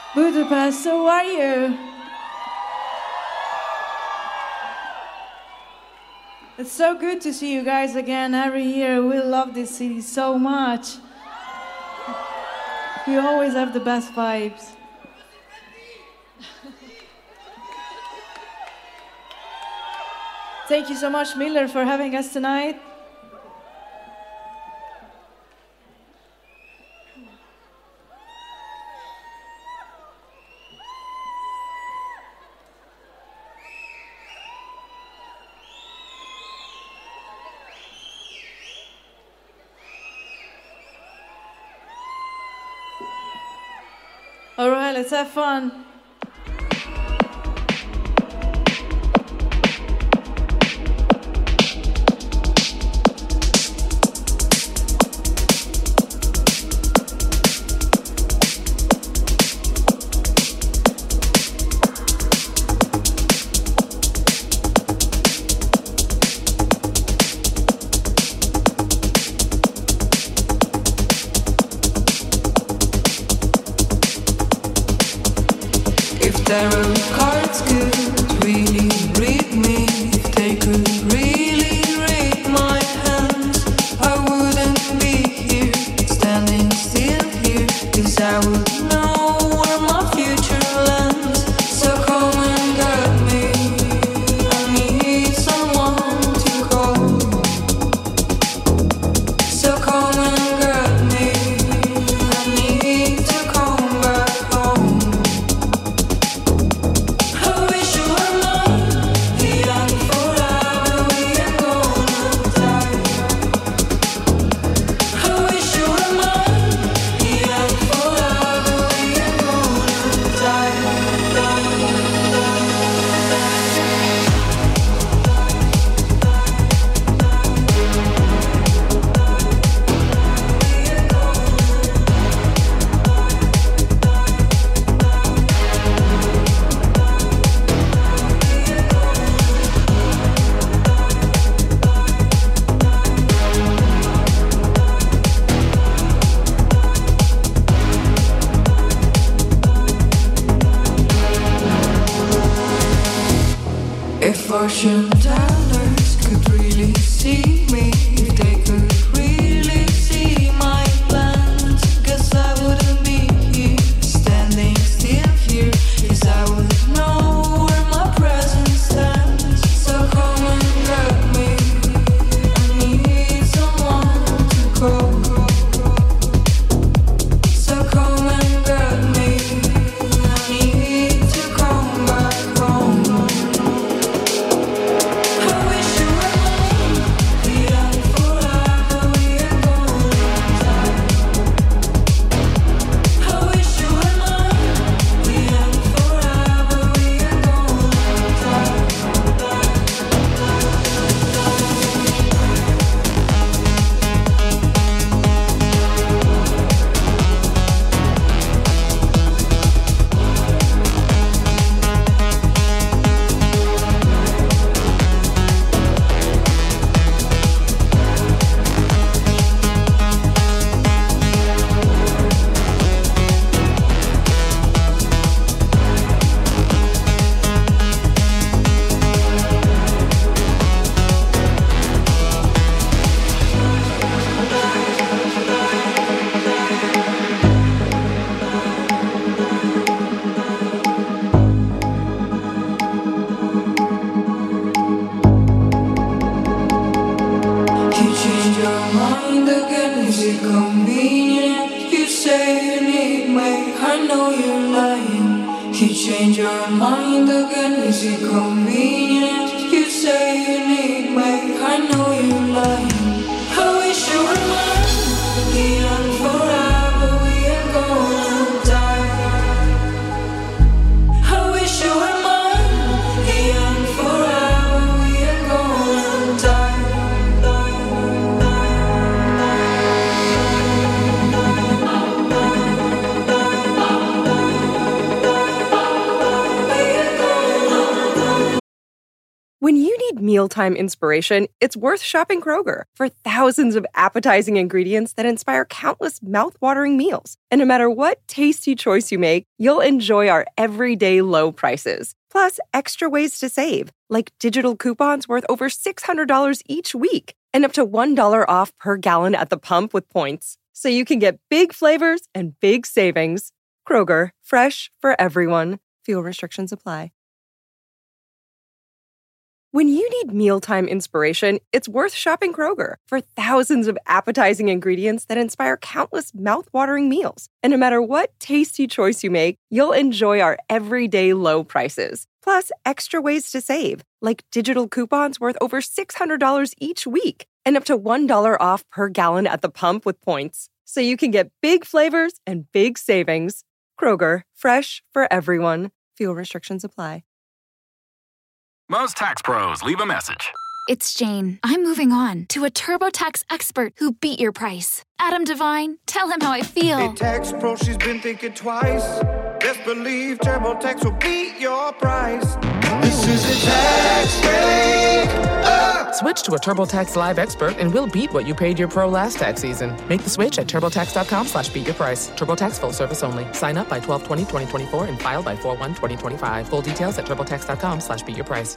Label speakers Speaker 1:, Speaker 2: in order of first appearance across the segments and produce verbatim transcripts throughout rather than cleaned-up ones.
Speaker 1: Budapest, how are you? It's so good to see you guys again every year. We love this city so much. You always have the best vibes. Thank you so much, Miller, for having us tonight. All right, let's have fun.
Speaker 2: Tarot cards could really read me. If they could really read my hands, I wouldn't be here, standing still here, 'cause I would know where my future lands. So come and get me, I need someone to call. So come and get me, I need to come back home. If fortune tellers could really see me, if they could really see my plans, 'cause I wouldn't be here, standing still here, 'cause I would know where my present stands. So come and get me, I need someone to call. So come and get me, I need to come back home.
Speaker 3: mealtime inspiration, it's worth shopping Kroger for thousands of appetizing ingredients that inspire countless mouth-watering meals. And no matter what tasty choice you make, you'll enjoy our everyday low prices. Plus, extra ways to save, like digital coupons worth over six hundred dollars each week and up to one dollar off per gallon at the pump with points. So you can get big flavors and big savings. Kroger, fresh for everyone. Fuel restrictions apply. When you need mealtime inspiration, it's worth shopping Kroger for thousands of appetizing ingredients that inspire countless mouth-watering meals. And no matter what tasty choice you make, you'll enjoy our everyday low prices. Plus, extra ways to save, like digital coupons worth over six hundred dollars each week and up to one dollar off per gallon at the pump with points. So you can get big flavors and big savings. Kroger, fresh for everyone. Fuel restrictions apply.
Speaker 4: Most tax pros leave a message.
Speaker 5: It's Jane. I'm moving on to a TurboTax expert who beat your price. Adam Devine, tell him how I feel.
Speaker 6: Hey, tax pro, she's been thinking twice. Best believe TurboTax will beat your price. This is a tax break. Uh.
Speaker 7: Switch to a TurboTax Live expert and we'll beat what you paid your pro last tax season. Make the switch at TurboTax.com slash beat your price. TurboTax full service only. Sign up by twelve twenty twenty twenty-four and file by four one twenty twenty-five. Full details at TurboTax.com slash beat your price.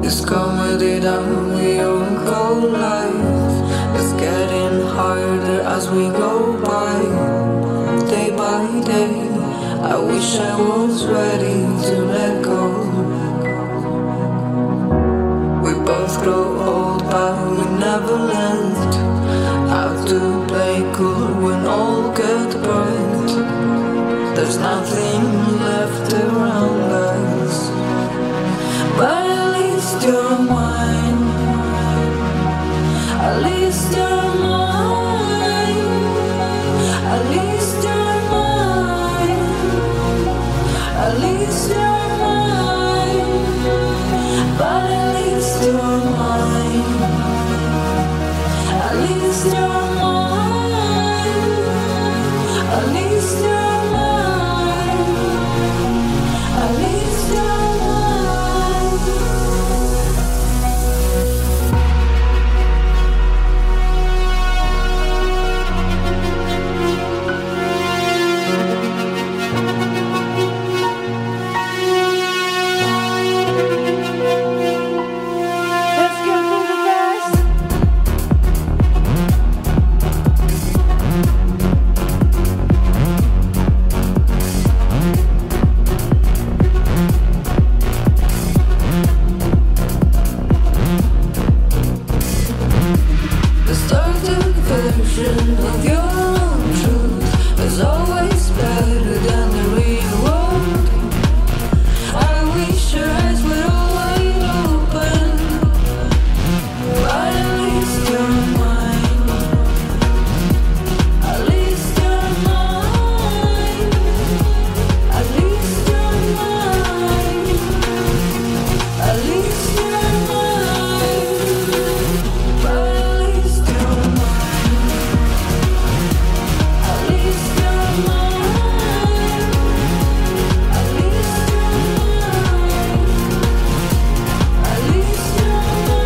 Speaker 2: This comedy that we all call life is getting harder as we go by, day by day. I wish I was ready to let go. We both grow old but we never learned how to play cool when all gets bright. There's nothing left around us, but at least you're mine. At least you're mine. At least you're mine. At least you're mine. But at least you're mine. At least you're mine. At least you're mine. At least you're mine.
Speaker 1: Let's go for the best.
Speaker 2: The started version of your own truth is always better than the real world. I wish your eyes were all wide open, but at least you're mine. At least you're mine. At least you're mine. At least you're mine. But at least you're mine. At least you're mine. At least you're mine. At least you're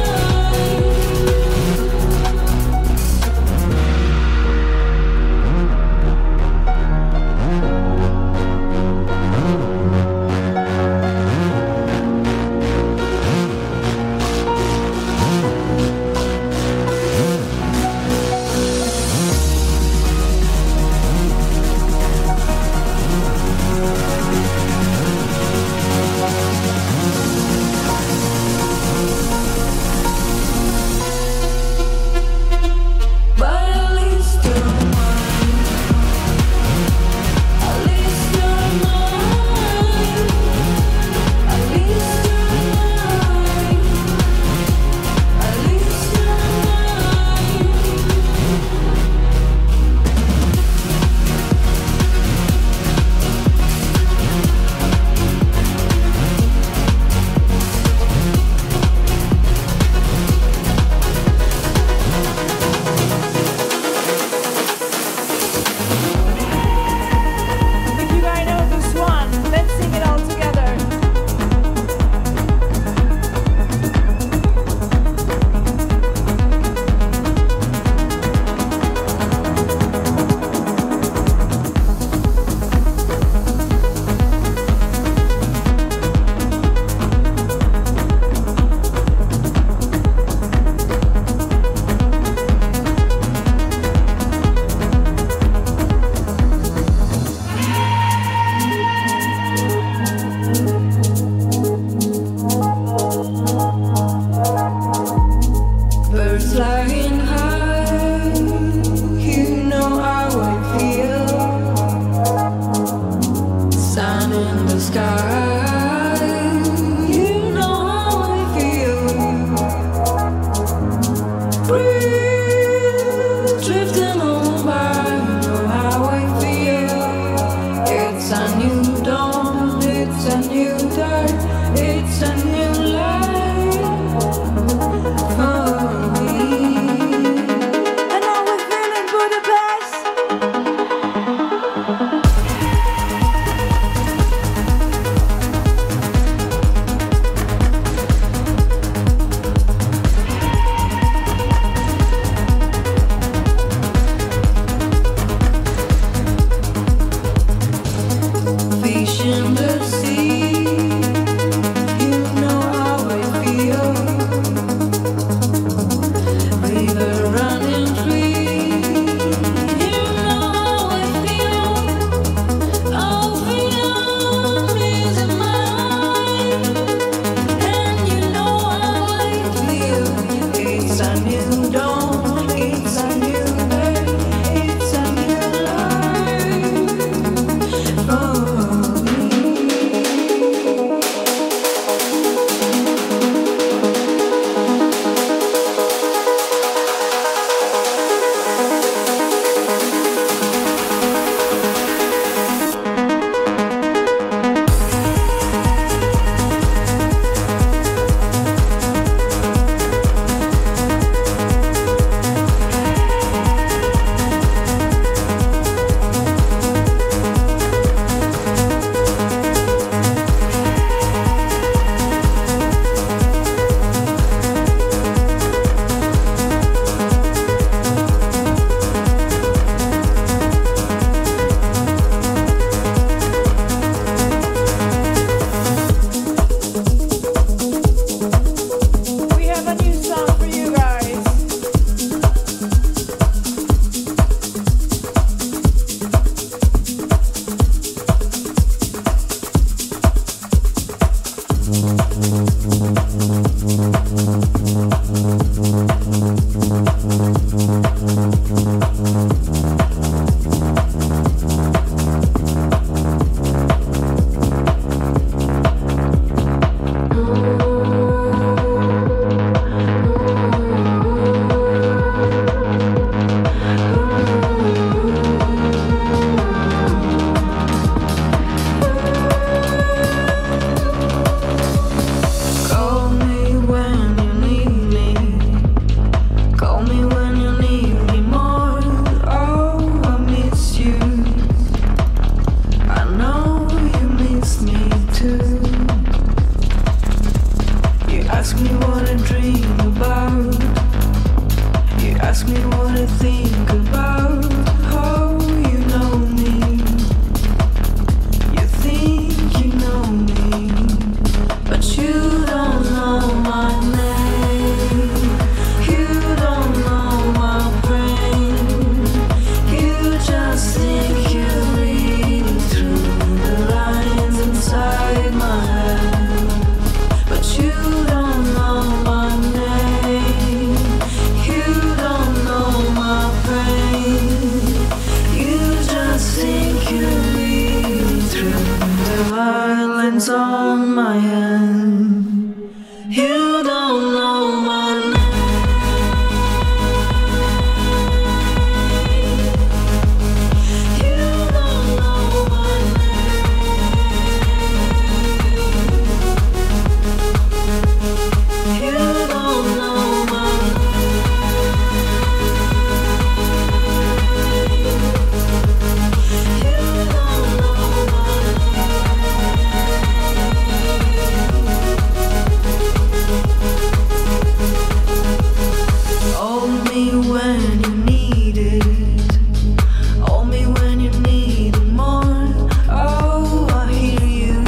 Speaker 2: But at least you're mine. At least you're mine. At least you're mine. At least you're mine.
Speaker 1: If you guys know this one, let's sing it all together.
Speaker 2: Birds flying high, you know how I feel. Sun in the sky, you know how I feel. Breeze drifting on by, you know how I feel. It's a new dawn, it's a new day, it's a new life for me.
Speaker 1: And now we're feeling Budapest.
Speaker 2: Fish in the sea, you know on my hand. You don't know my name. You don't know my name. You don't know my Hold me when you need it. Hold me when you need it more. Oh, I hear you.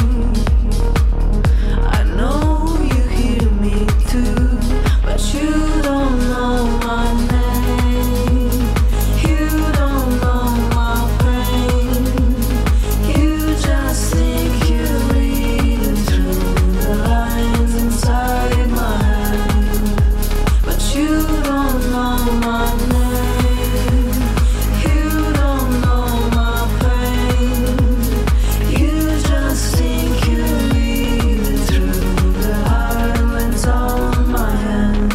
Speaker 2: I know you hear me too. But you don't know my name. You don't know my pain. You just think you're reading through the lines inside my head. But you don't know my name. You don't know my pain. You just think you're reading through the highways on my hand.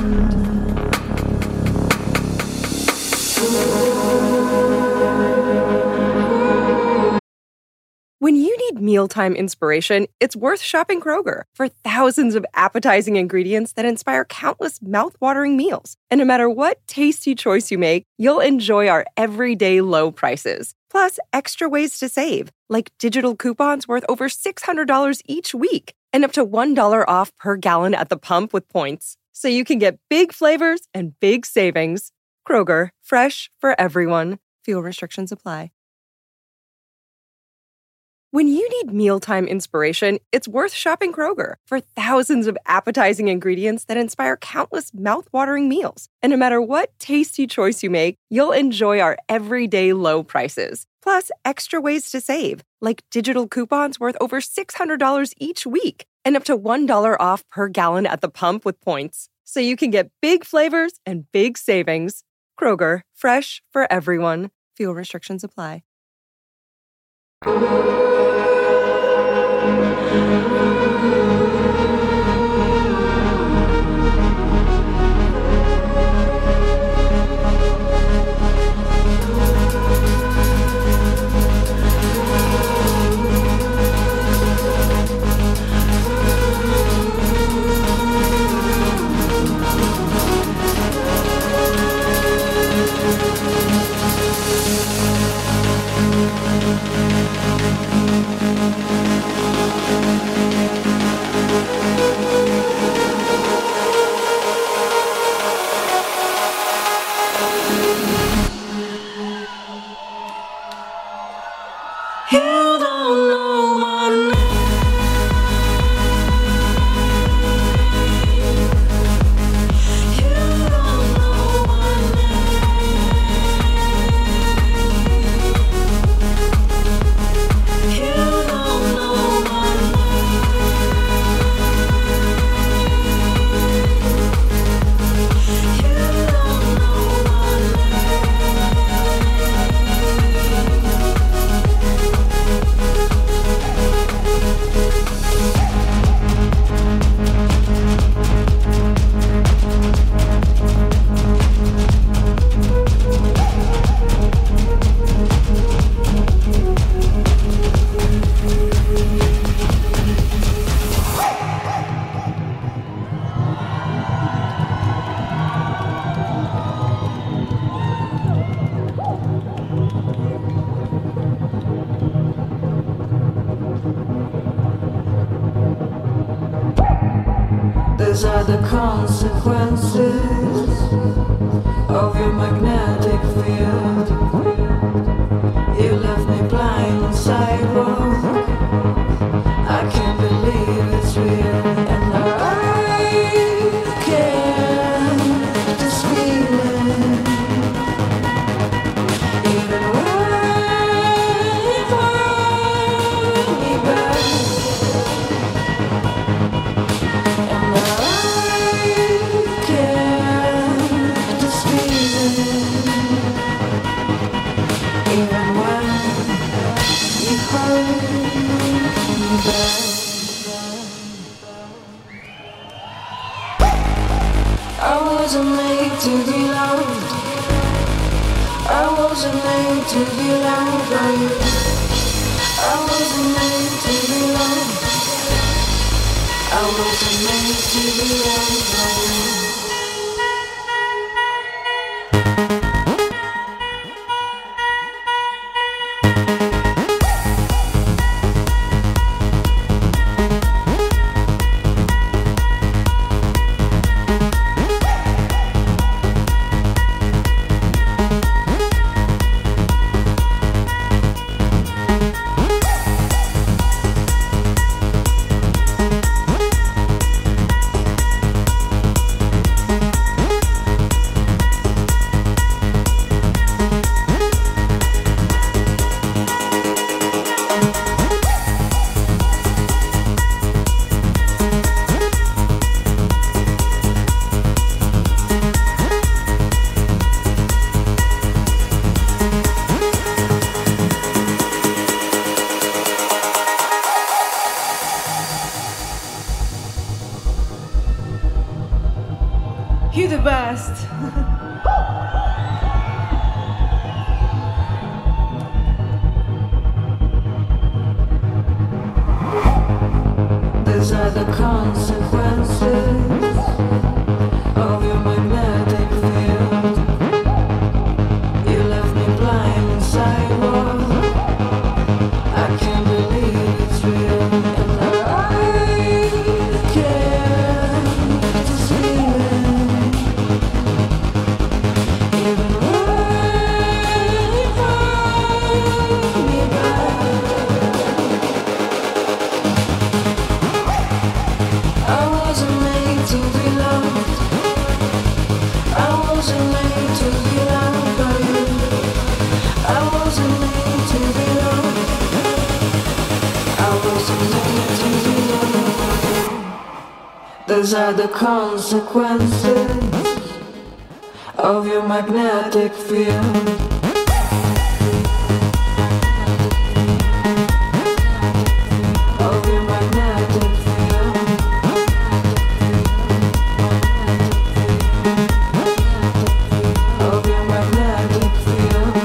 Speaker 3: When you need mealtime inspiration, it's worth shopping Kroger for thousands of appetizing ingredients that inspire countless mouth-watering meals. And no matter what tasty choice you make, you'll enjoy our everyday low prices. Plus, extra ways to save, like digital coupons worth over six hundred dollars each week and up to one dollar off per gallon at the pump with points. So you can get big flavors and big savings. Kroger, fresh for everyone. Fuel restrictions apply. When you need mealtime inspiration, it's worth shopping Kroger for thousands of appetizing ingredients that inspire countless mouth-watering meals. And no matter what tasty choice you make, you'll enjoy our everyday low prices. Plus, extra ways to save, like digital coupons worth over six hundred dollars each week and up to one dollar off per gallon at the pump with points. So you can get big flavors and big savings. Kroger, fresh for everyone. Fuel restrictions apply.
Speaker 2: You don't know my name. You don't know my name. You don't know my name. You don't know my These are the consequences of your magnetic field. You left me blind on sidewalk. I can't believe it's real, and I can't just feel it. Even when you find me back, and I can't just feel it. wasn't made to be loved. I wasn't made to be loved by you. I wasn't made to be loved. I wasn't made to be loved by you.
Speaker 1: You the best.
Speaker 2: These are the consequences of your magnetic field. You left me blind inside war. I can't believe it's real, and I can't see it. Even when you hold me back, I wasn't made to be loved. I wasn't made to be loved by you. I wasn't made to be loved. I wasn't made to be loved by you. Those are the consequences of your magnetic field. Of your magnetic field. Of your magnetic field.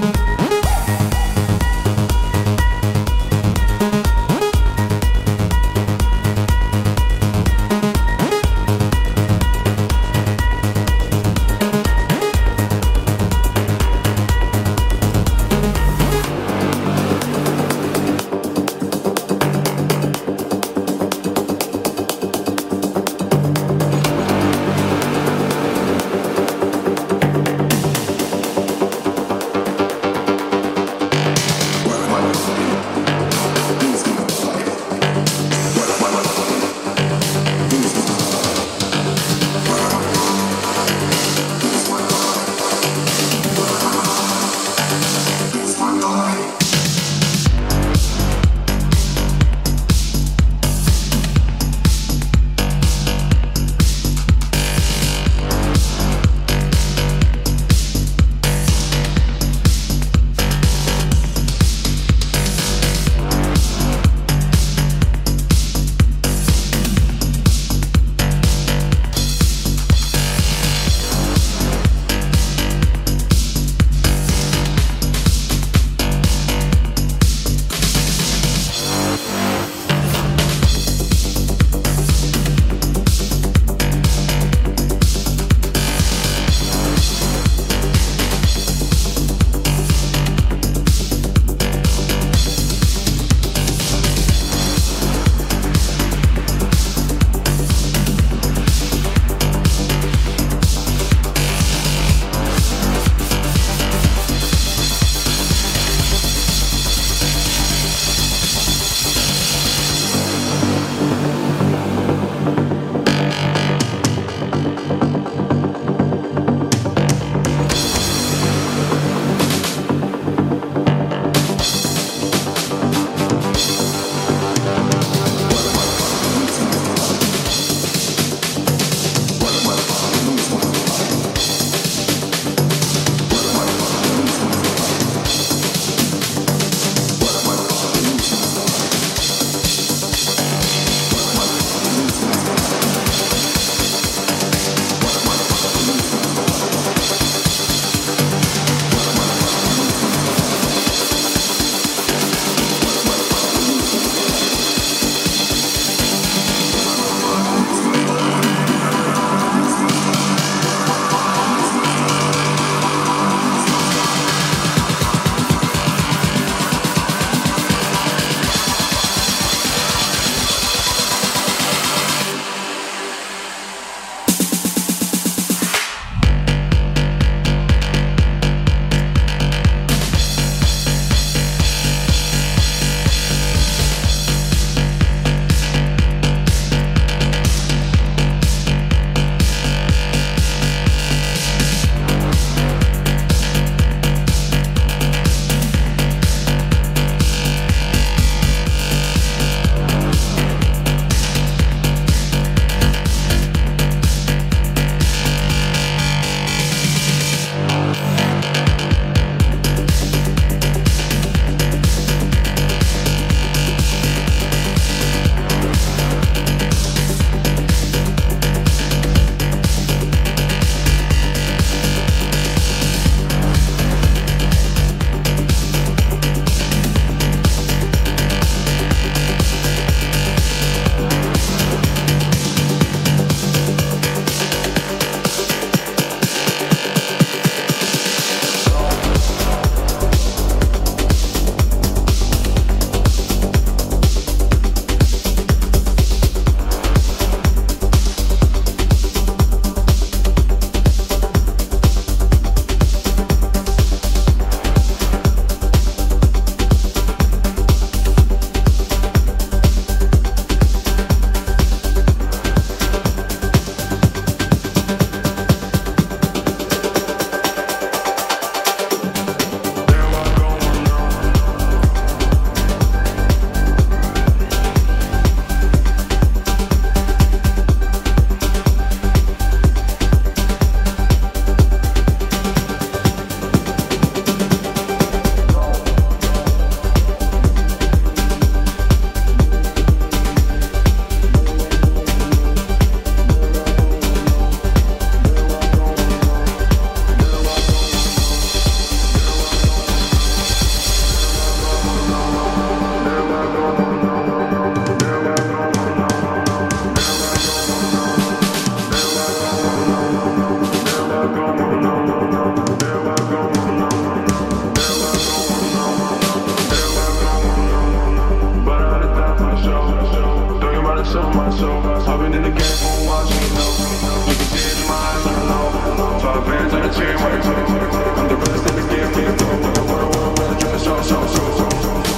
Speaker 6: I've been in the game for a while, you know. You can see it in my eyes, I know. Five bands on the chain, wait, I'm the realest in the game, you know. What, what, what, what, drippin' so, so, so, so.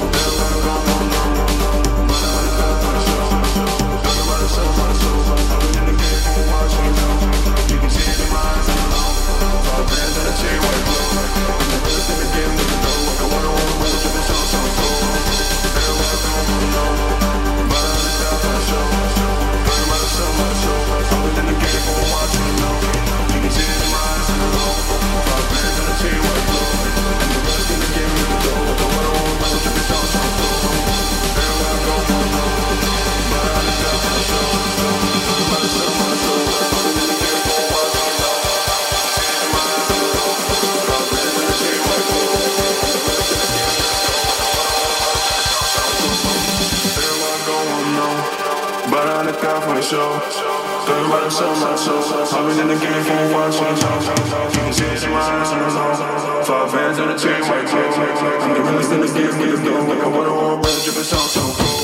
Speaker 6: Show. Talking about it so much, so I've been in the game for a while, so you can see it in my eyes, I know. Five fans on the chain, white clothes. I'm the realest in the game, get it done. Like I wanna hold, brother, drippin' so, so cold.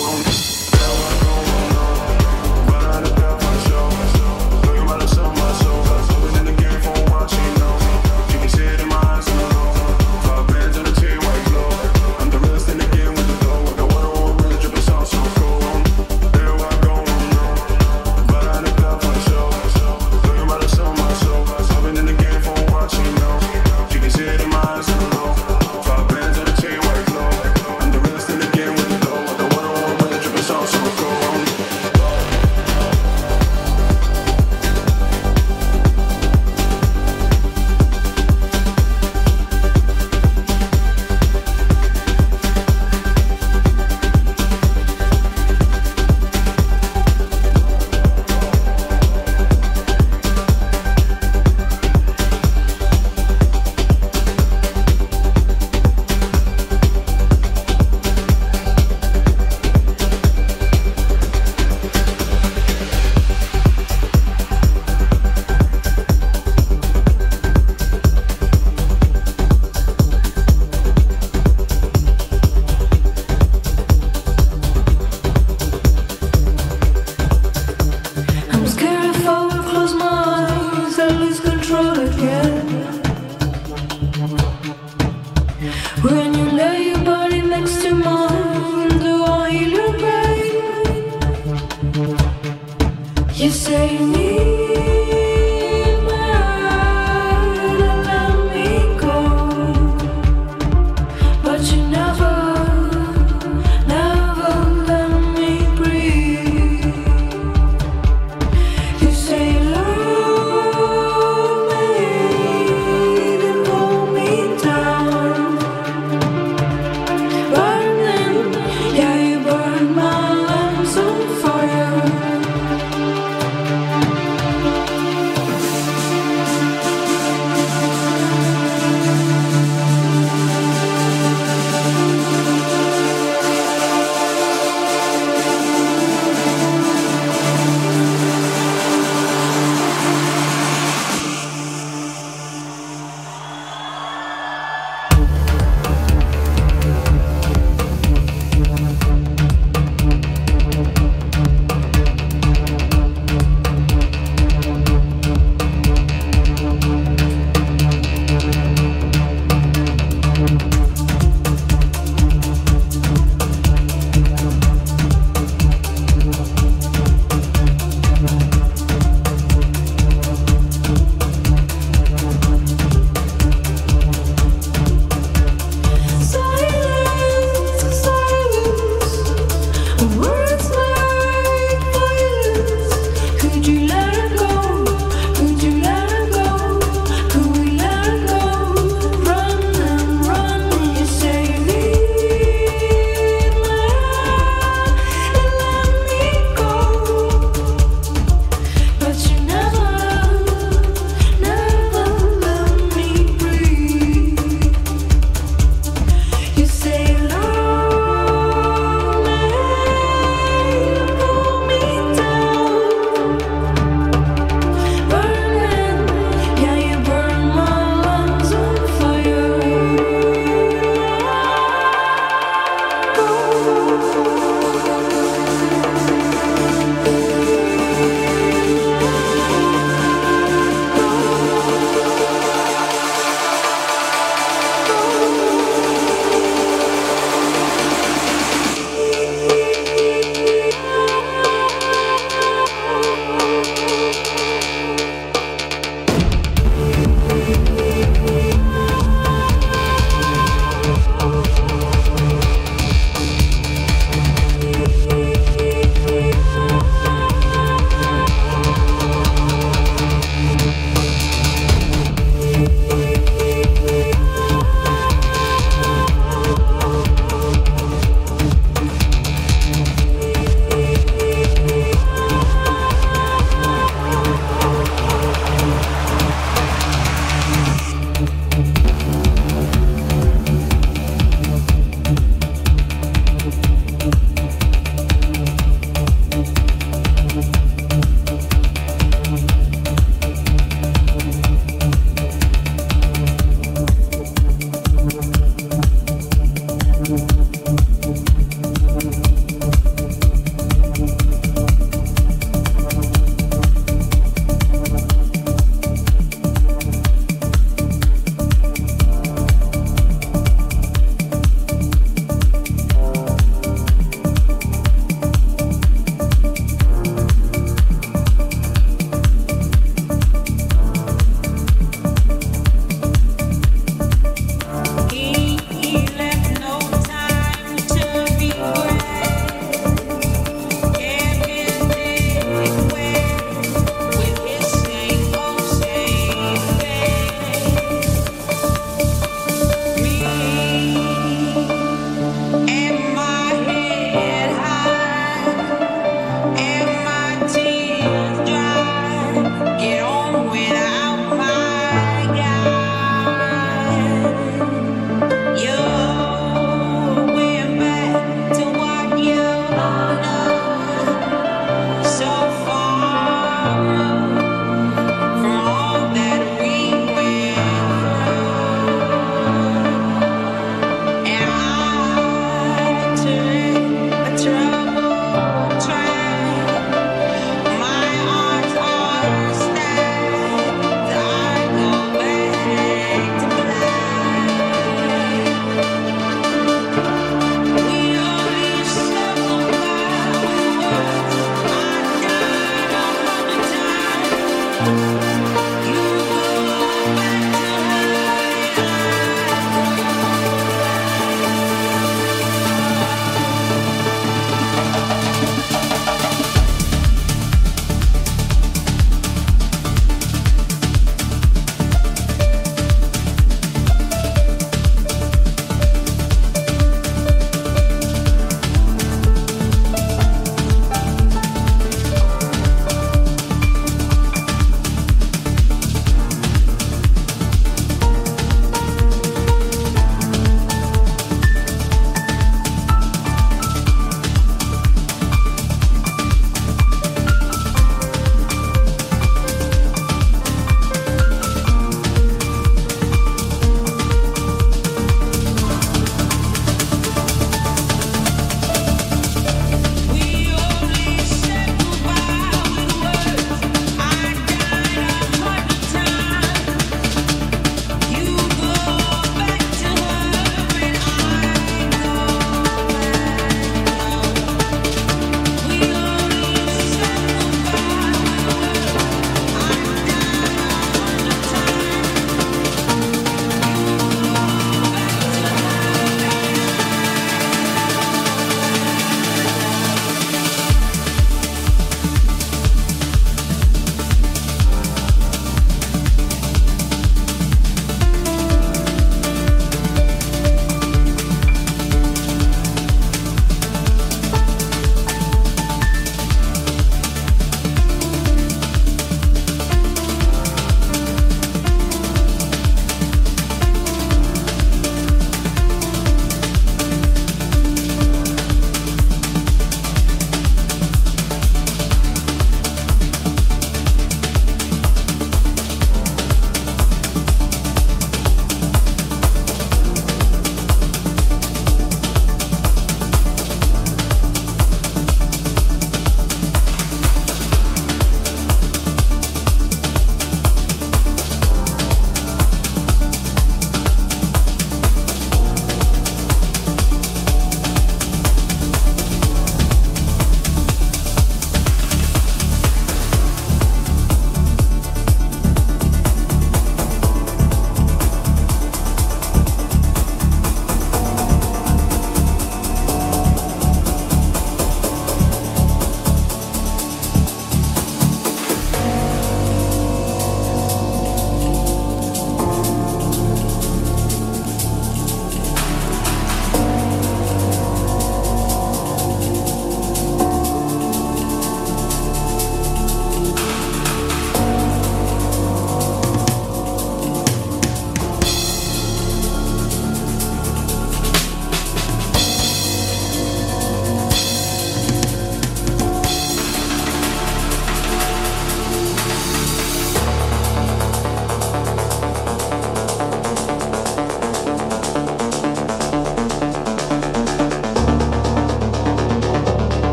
Speaker 2: Burn my lungs on fire.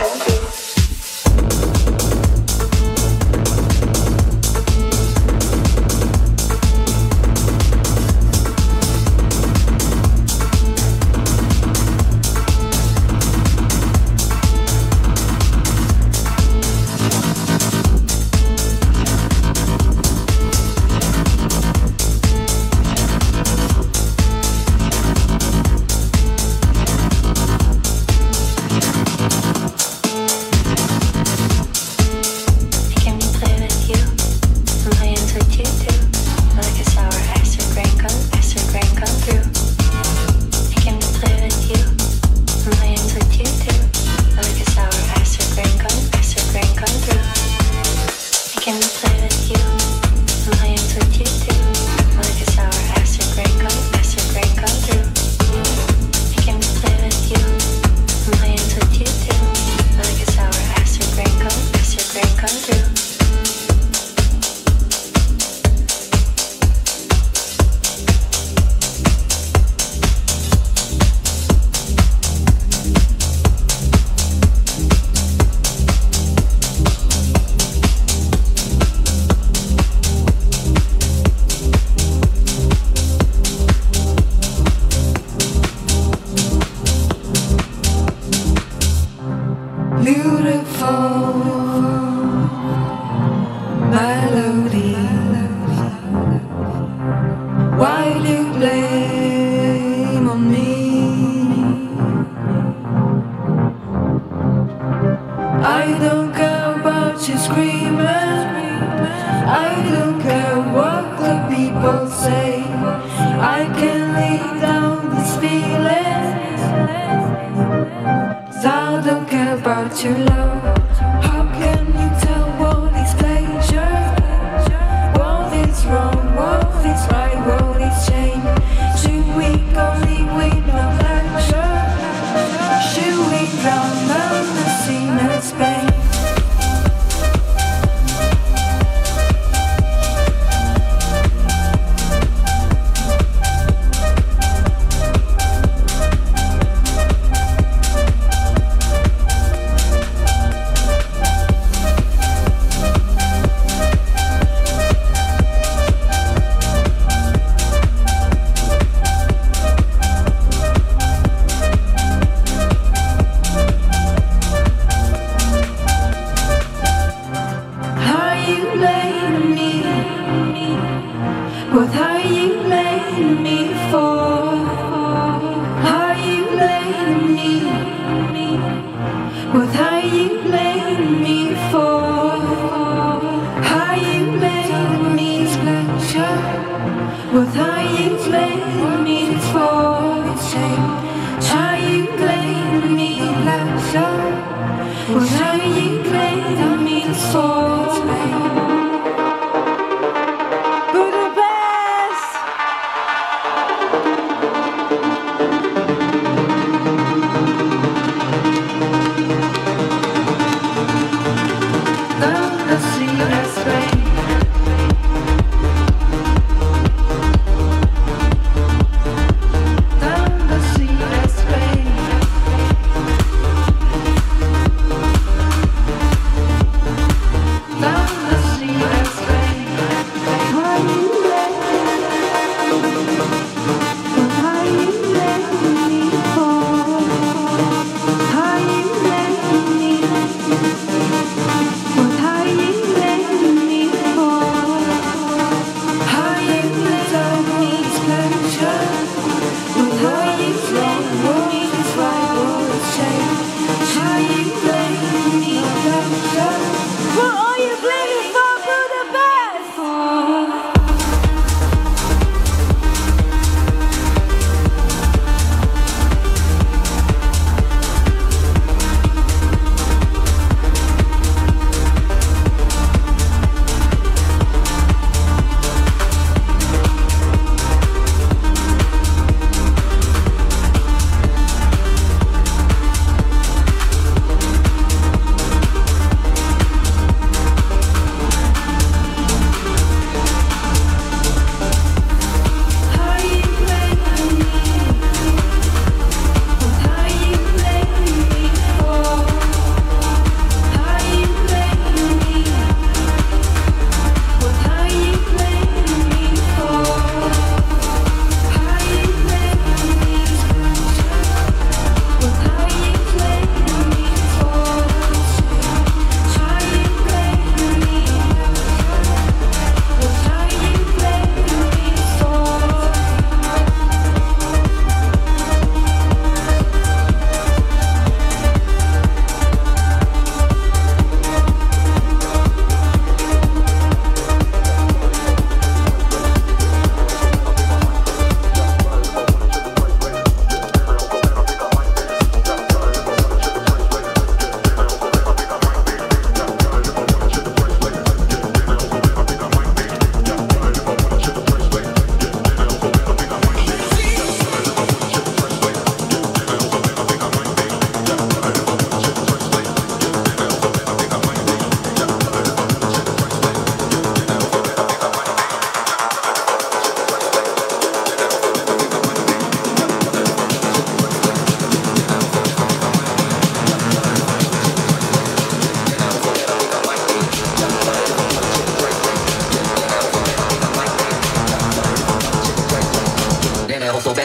Speaker 2: Down the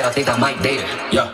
Speaker 8: I think I might date her. Yeah.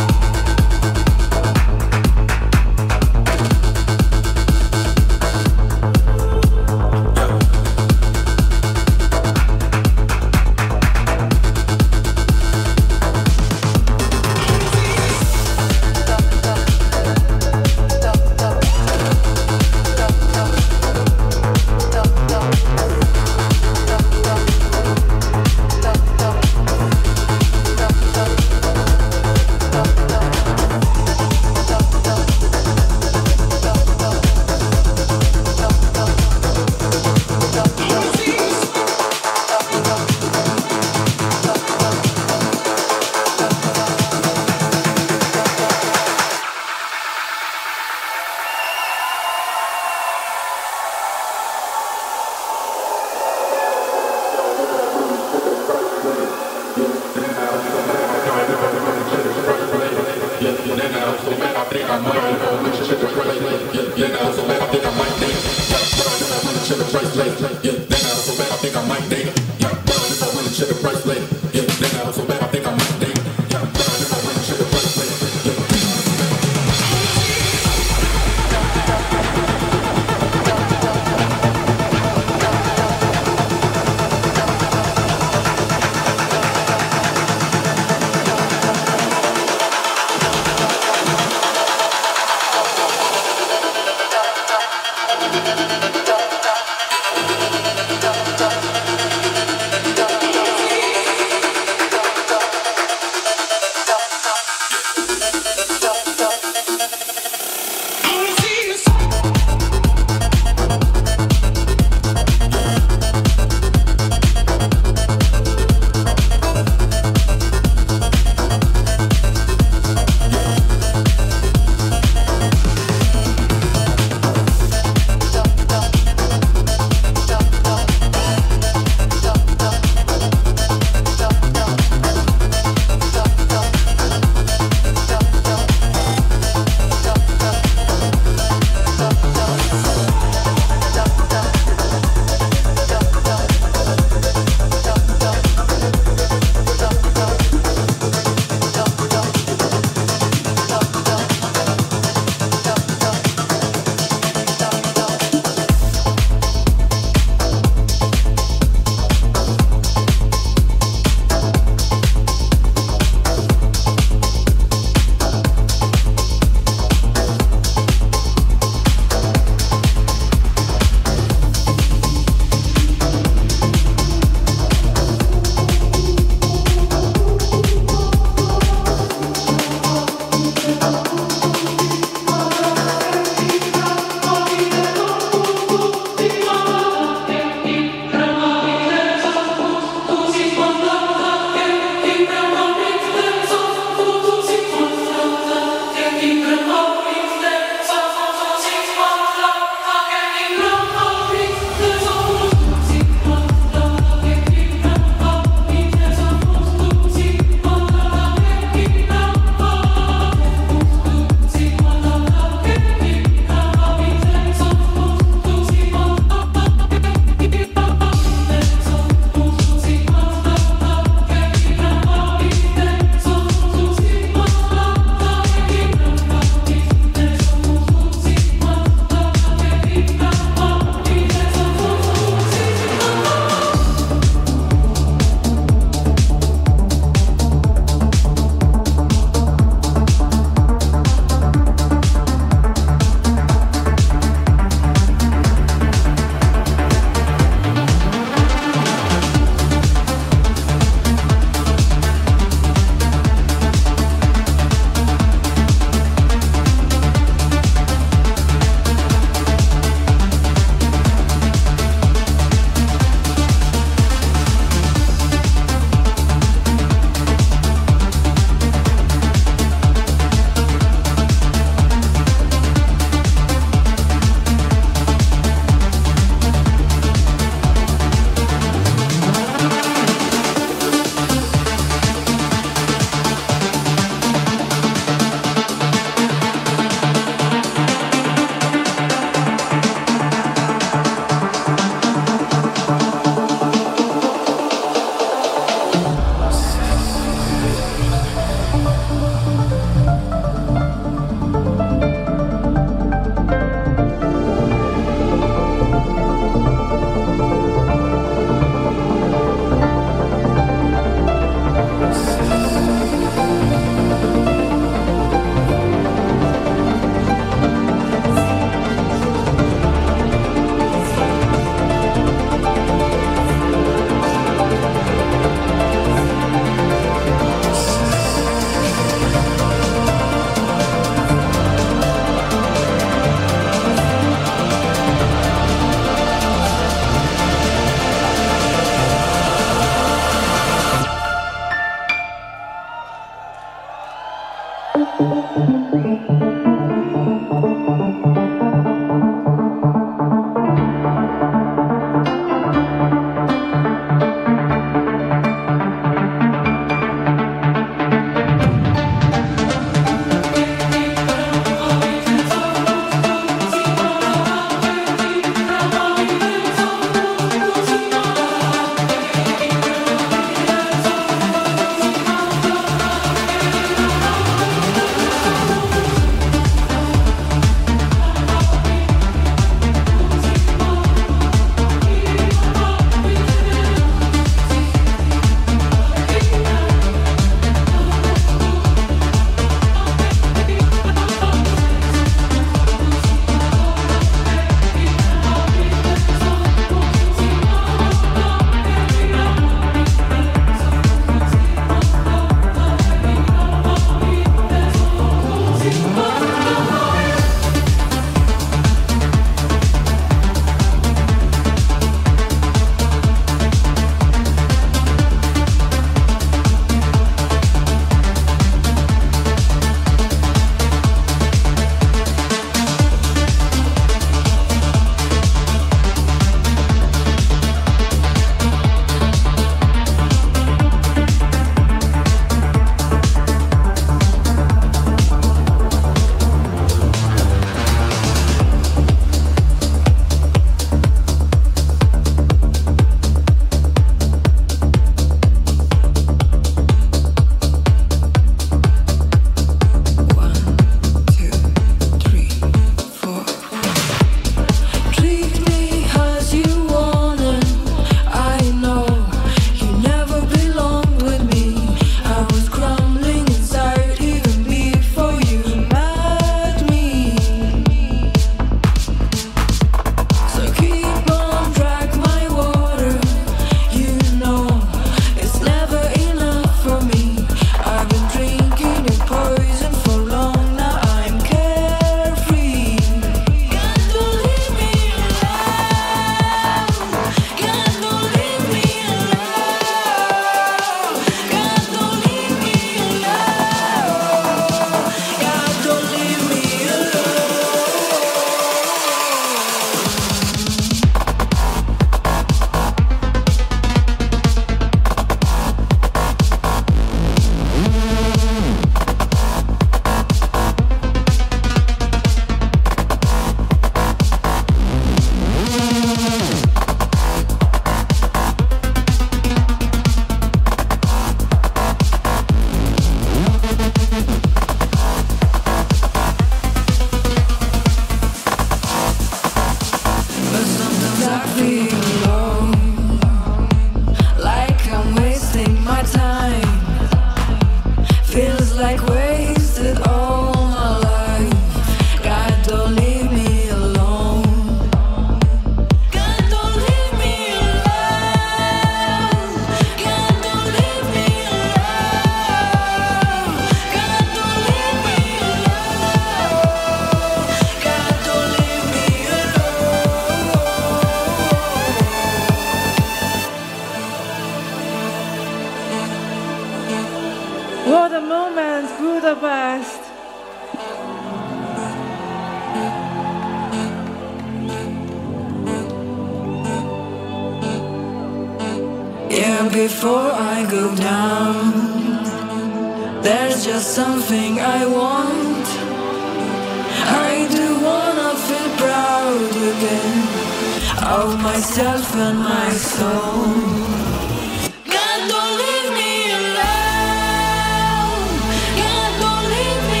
Speaker 2: But before I go down, there's just something I want. I do wanna feel proud again of myself and my soul. God, don't leave me alone. God, don't leave me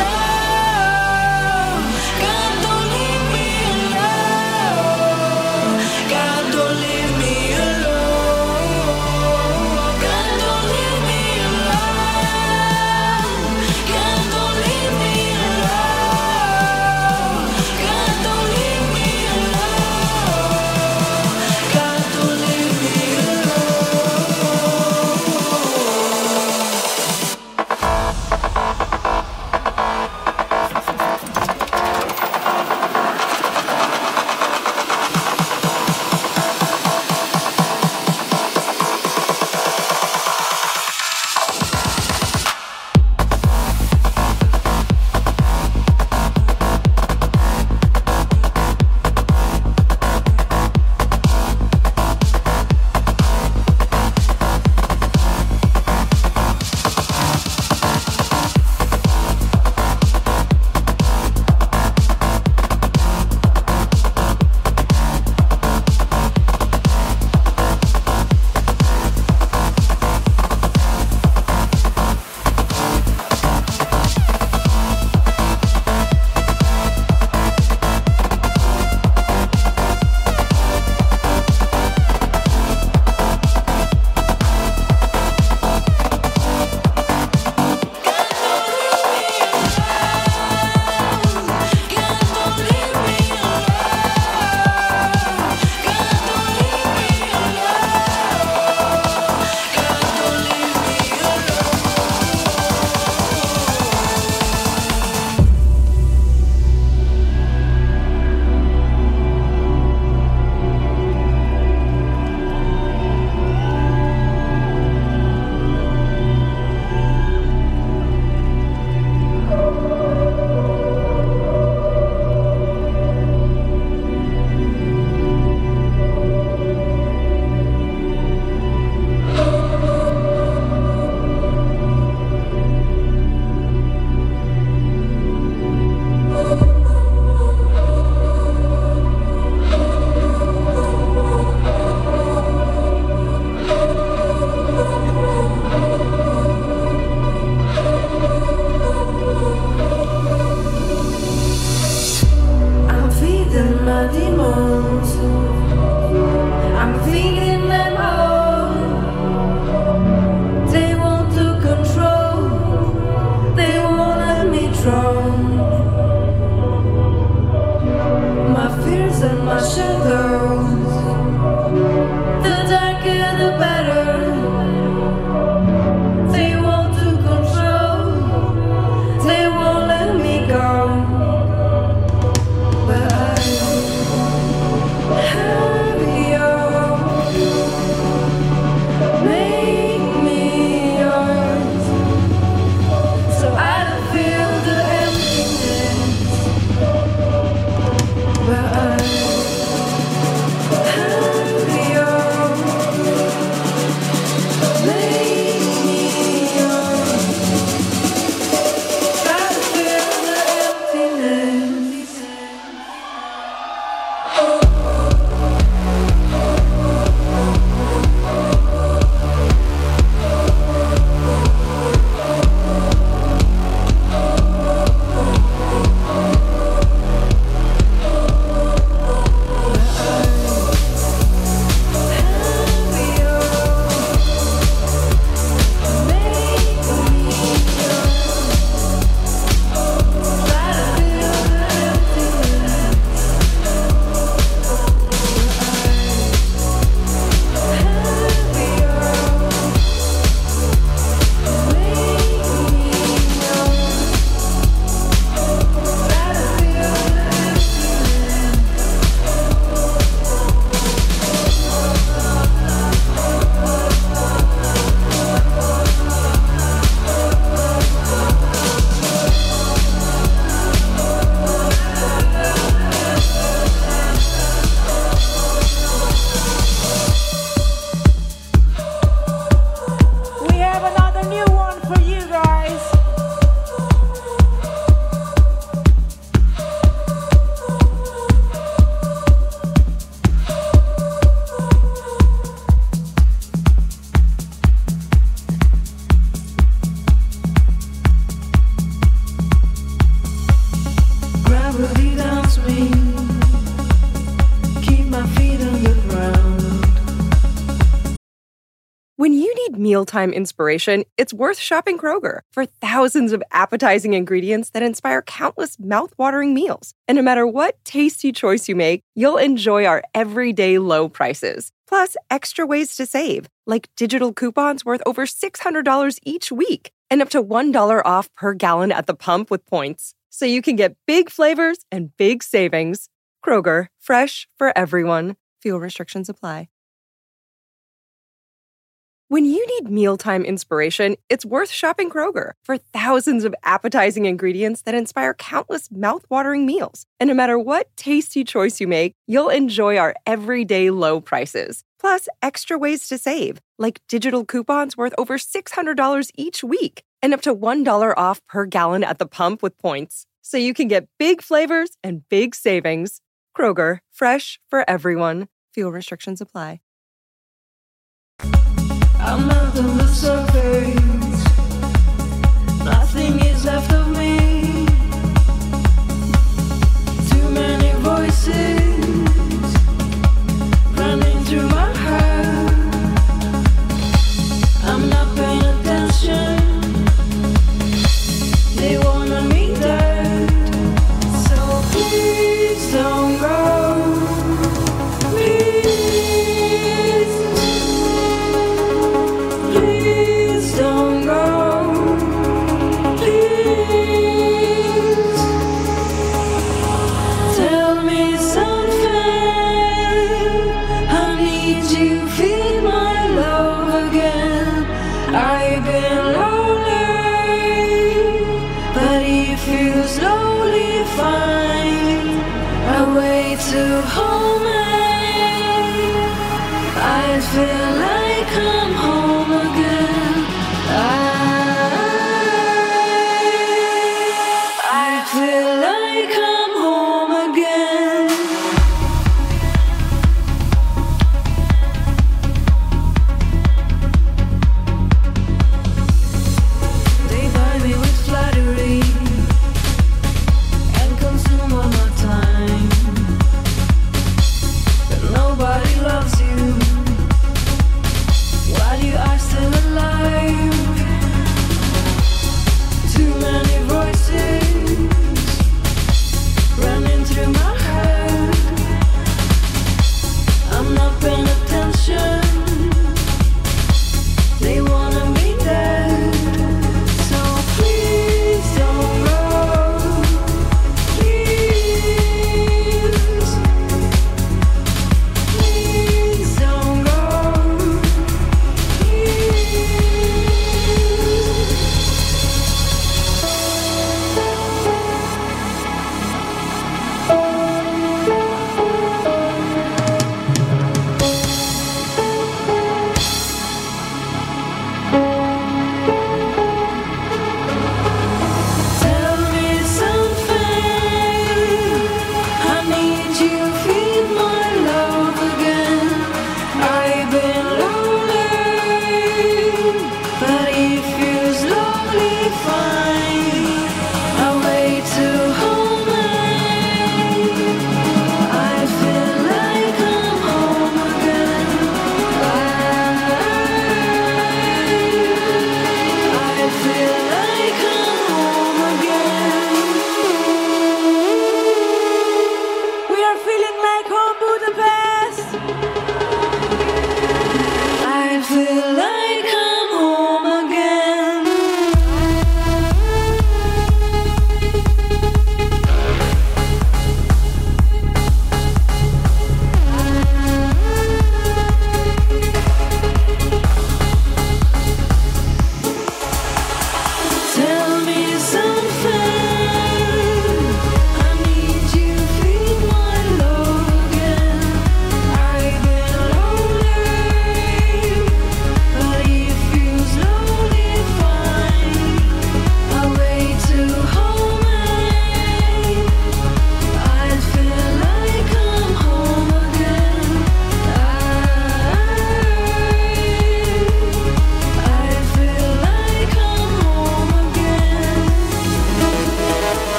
Speaker 2: alone. God, don't leave me alone. God, don't leave me alone. God, don't leave me alone. God, don't leave me alone. God, don't leave me alone. God, don't leave me me. Keep my feet on the ground.
Speaker 3: When you need mealtime inspiration, it's worth shopping Kroger for thousands of appetizing ingredients that inspire countless mouth-watering meals. And no matter what tasty choice you make, you'll enjoy our everyday low prices. Plus, extra ways to save, like digital coupons worth over six hundred dollars each week and up to one dollar off per gallon at the pump with points. So you can get big flavors and big savings. Kroger, fresh for everyone. Fuel restrictions apply. When you need mealtime inspiration, it's worth shopping Kroger for thousands of appetizing ingredients that inspire countless mouth-watering meals. And no matter what tasty choice you make, you'll enjoy our everyday low prices. Plus, extra ways to save, like digital coupons worth over six hundred dollars each week and up to one dollar off per gallon at the pump with points. So you can get big flavors and big savings. Kroger, fresh for everyone. Fuel restrictions apply.
Speaker 2: I'm out on the surface. Nothing is left of me. Too many voices running through my head. I'm not paying attention. They wanted me dead. So please don't go. Please don't go, please. Tell me something. I need you, feel my love again. I've been lonely, but it feels slowly fine. I wait to home and I feel like I'm home again. I, I feel like I'm home again. They buy me with flattery and consume all my time, but nobody loves you. While you are still alive, too many voices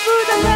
Speaker 1: food and